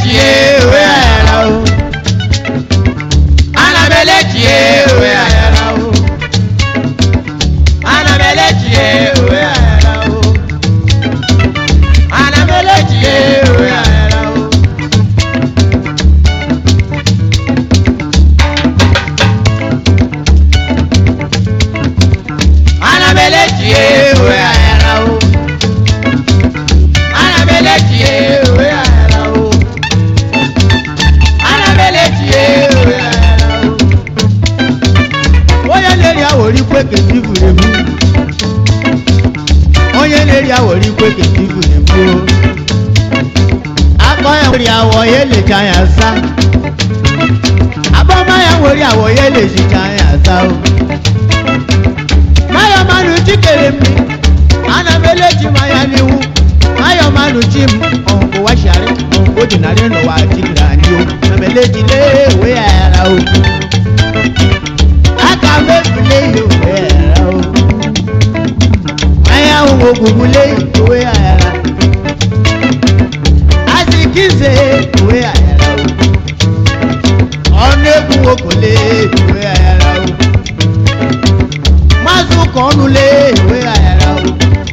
melechie we ayara o. Ana melechie we ayara o. Ana melechie we ayara o. Ana melechie we ayara o. Ana melechie we ayara o. Ana melechie we ayara o. Ana melechie we ayara o. Oya leri awori kweke tifurebu. Oya leri awori kweke tifurebu. Akoya wori awo yele jaya sa. Aboma ya wori awo yele jaya sa o. Mayo manu chikere mi. Ana melechi maya niwu. Mayo manu chim. Onko wa shari. Onko dinare no wa chikira ni o. Na melechi le we ayara o. Aka mebule yo we ayara o. Maya ungo gugule we ayara. Asikize we ayara o. Oneku okole we ayara o. Mazu konule we ayara o.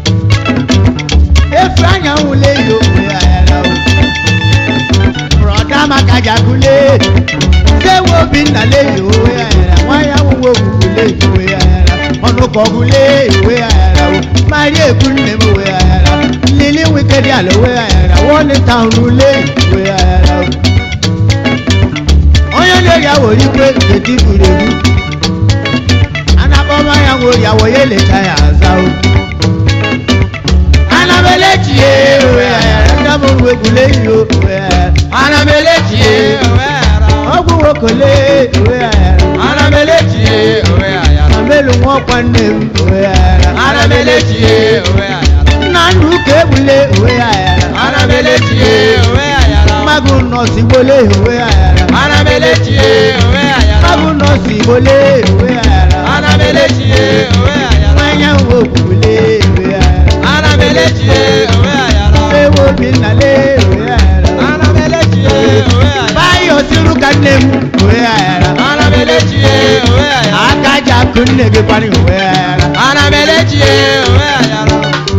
Efranya ule yo we ayara o. Broda makaja kule. Sewo binale yo we ayara. Waya wo kule we ayara. Ono kogule we ayara o. Marie kunne we ayara. Lili wikedi alo we ayara. One town ule we ayara o. Oya le ya wo ri pe keti kurebu. Anaboma ya wo ya wo yele chaya za o. Ana melechie we ayara. Ndabo we kule yo we ayara. Ana melechie we ayara. Ogu wo kule we ayara. Ana melechie we ayara. Amelu wo kwanne we ayara. Ana melechie we ayara. Nanu kebule we ayara. Ana melechie we ayara. Magu no sibole we ayara. Ana melechie we ayara. Magu no sibole we ayara. Ana melechie we ayara. Manya wo kule we ayara. Ana melechie we ayara. Ewo binale we ayara. Ana melechie we ayara. Bayo siru kanem we ayara. Ana melechie we ayara. Akaja kunne ge pani we ayara. Ana melechie we ayara.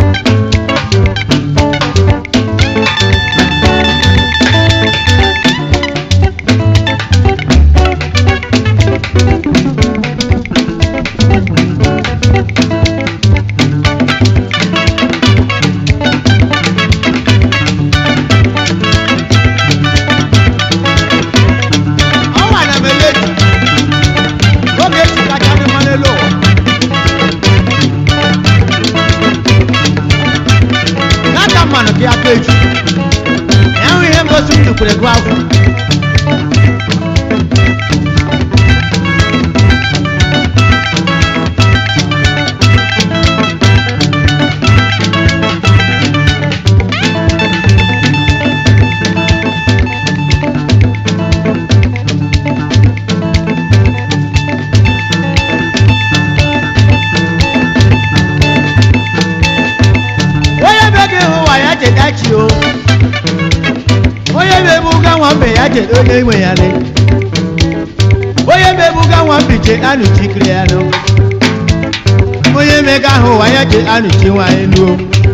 Oye mebuga wambiche anu chikriano. Oye mega ho wayaje anu chiwa enu.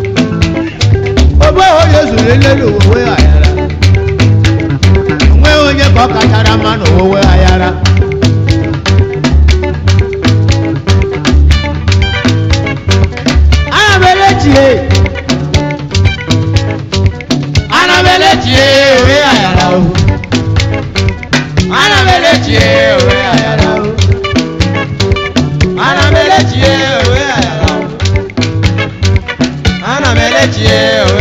Obo oye zulelelo we ayara. Nwe onye bokatara manu we ayara. Ana melechie we ayara o. Ana melechie we ayara o. Ana melechie we ayara o. Ana melechie we